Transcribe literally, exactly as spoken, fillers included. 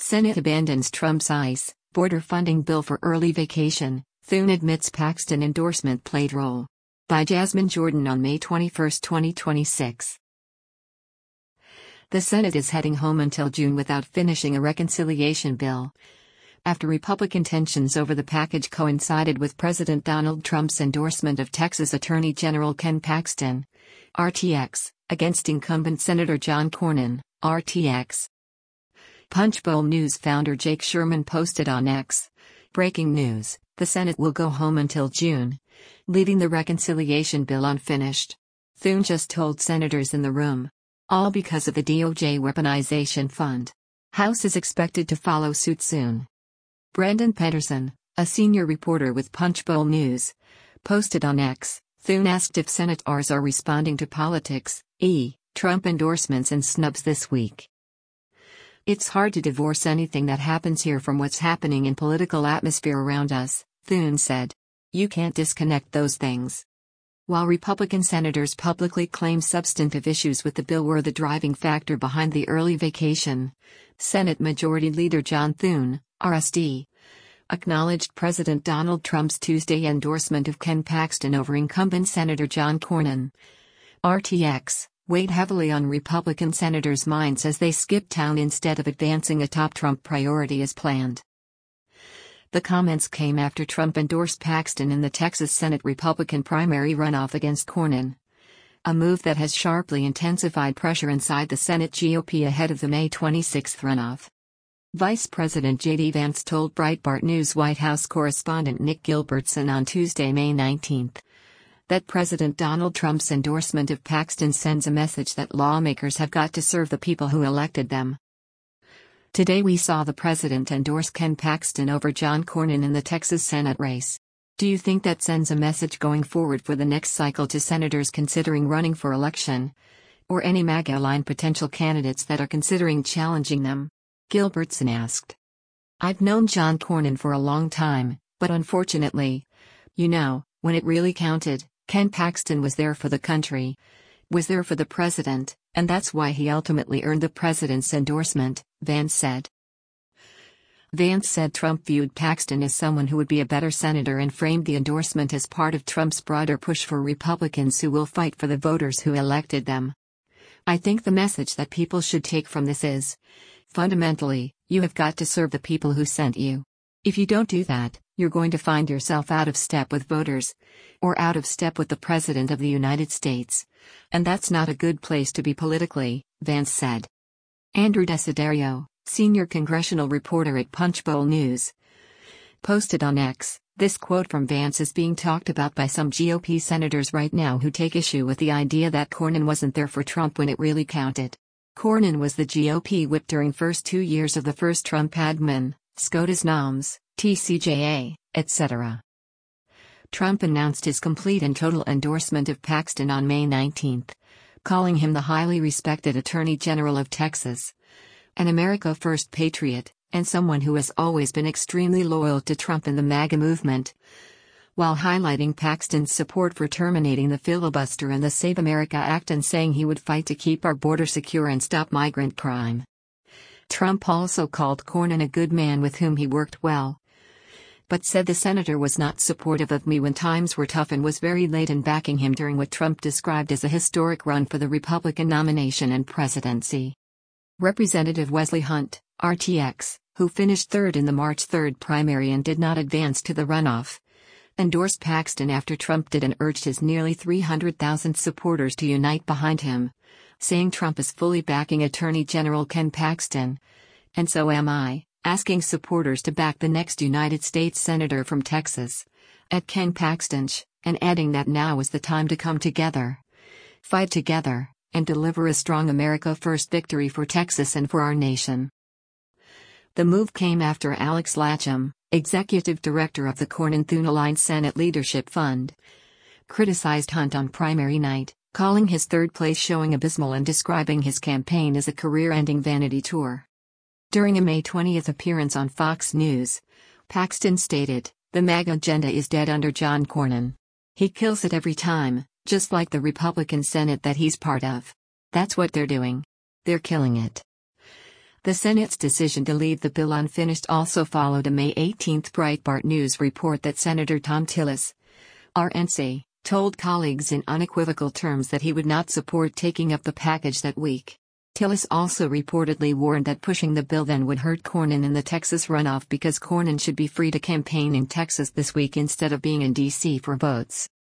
Senate abandons Trump's ICE border funding bill for early vacation. Thune admits Paxton endorsement played role. By Jasmine Jordan on May twenty-first, twenty twenty-six. The Senate is heading home until June without finishing a reconciliation bill, after Republican tensions over the package coincided with President Donald Trump's endorsement of Texas Attorney General Ken Paxton, R T X, against incumbent Senator John Cornyn, R T X. Punchbowl News founder Jake Sherman posted on X, "Breaking news, the Senate will go home until June, leaving the reconciliation bill unfinished." Thune just told senators in the room. All because of the D O J weaponization fund. House is expected to follow suit soon. Brendan Pedersen, a senior reporter with Punchbowl News, posted on X, Thune asked if senators are responding to politics, e. Trump endorsements and snubs this week. "It's hard to divorce anything that happens here from what's happening in political atmosphere around us," Thune said. "You can't disconnect those things." While Republican senators publicly claim substantive issues with the bill were the driving factor behind the early vacation, Senate Majority Leader John Thune, R S D, acknowledged President Donald Trump's Tuesday endorsement of Ken Paxton over incumbent Senator John Cornyn, R T X, weighed heavily on Republican senators' minds as they skipped town instead of advancing a top Trump priority as planned. The comments came after Trump endorsed Paxton in the Texas Senate Republican primary runoff against Cornyn, a move that has sharply intensified pressure inside the Senate G O P ahead of the May twenty-sixth runoff. Vice President J D Vance told Breitbart News White House correspondent Nick Gilbertson on Tuesday, May nineteenth, that President Donald Trump's endorsement of Paxton sends a message that lawmakers have got to serve the people who elected them. "Today we saw the president endorse Ken Paxton over John Cornyn in the Texas Senate race. Do you think that sends a message going forward for the next cycle to senators considering running for election? Or any MAGA-aligned potential candidates that are considering challenging them?" Gilbertson asked. "I've known John Cornyn for a long time, but unfortunately, you know, when it really counted, Ken Paxton was there for the country, was there for the president, and that's why he ultimately earned the president's endorsement," Vance said. Vance said Trump viewed Paxton as someone who would be a better senator and framed the endorsement as part of Trump's broader push for Republicans who will fight for the voters who elected them. "I think the message that people should take from this is, fundamentally, you have got to serve the people who sent you. If you don't do that, you're going to find yourself out of step with voters, or out of step with the President of the United States. And that's not a good place to be politically," Vance said. Andrew Desiderio, senior congressional reporter at Punchbowl News, posted on X, "This quote from Vance is being talked about by some G O P senators right now who take issue with the idea that Cornyn wasn't there for Trump when it really counted. Cornyn was the G O P whip during first two years of the first Trump admin, SCOTUS noms, T C J A, et cetera" Trump announced his complete and total endorsement of Paxton on May nineteenth, calling him the highly respected Attorney General of Texas, an America First patriot, and someone who has always been extremely loyal to Trump and the MAGA movement, while highlighting Paxton's support for terminating the filibuster and the Save America Act and saying he would fight to keep our border secure and stop migrant crime. Trump also called Cornyn a good man with whom he worked well, but said the senator was not supportive of me when times were tough and was very late in backing him during what Trump described as a historic run for the Republican nomination and presidency. Representative Wesley Hunt, R T X, who finished third in the March third primary and did not advance to the runoff, endorsed Paxton after Trump did and urged his nearly three hundred thousand supporters to unite behind him, saying Trump is fully backing Attorney General Ken Paxton, and so am I, asking supporters to back the next United States Senator from Texas, at Ken Paxton, and adding that now is the time to come together, fight together, and deliver a strong America First victory for Texas and for our nation. The move came after Alex Latcham, executive director of the Cornyn-Thune-aligned Senate Leadership Fund, criticized Hunt on primary night, calling his third place showing abysmal and describing his campaign as a career-ending vanity tour. During a May twentieth appearance on Fox News, Paxton stated, "The MAGA agenda is dead under John Cornyn. He kills it every time, just like the Republican Senate that he's part of. That's what they're doing. They're killing it. The Senate's decision to leave the bill unfinished also followed a May eighteenth Breitbart News report that Senator Thom Tillis, R N C, told colleagues in unequivocal terms that he would not support taking up the package that week. Tillis also reportedly warned that pushing the bill then would hurt Cornyn in the Texas runoff because Cornyn should be free to campaign in Texas this week instead of being in D C for votes.